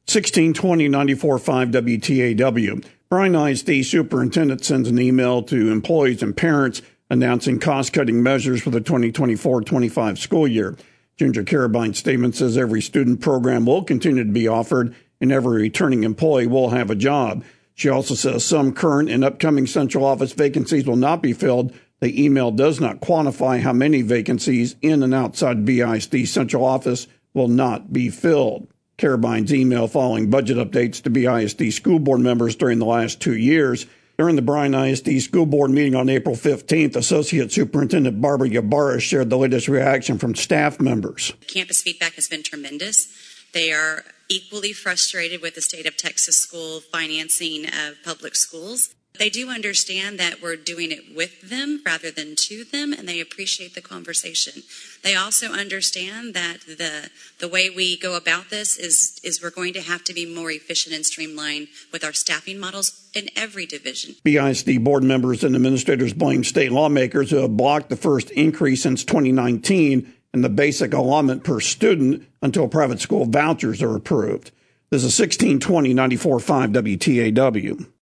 1620-94.5 WTAW. Bryan ISD Superintendent sends an email to employees and parents announcing cost-cutting measures for the 2024-25 school year. Ginger Carabine's statement says every student program will continue to be offered and every returning employee will have a job. She also says some current and upcoming central office vacancies will not be filled. The email does not quantify how many vacancies in and outside BISD central office will not be filled. Carabine's email following budget updates to BISD school board members during the last 2 years. During the Bryan ISD school board meeting on April 15th, Associate Superintendent Barbara Ybarra shared the latest reaction from staff members. Campus feedback has been tremendous. They are equally frustrated with the state of Texas school financing of public schools. They do understand that we're doing it with them rather than to them, and they appreciate the conversation. They also understand that the way we go about this is we're going to have to be more efficient and streamlined with our staffing models in every division. BISD board members and administrators blame state lawmakers who have blocked the first increase since 2019 in the basic allotment per student until private school vouchers are approved. This is 1620-94.5 WTAW.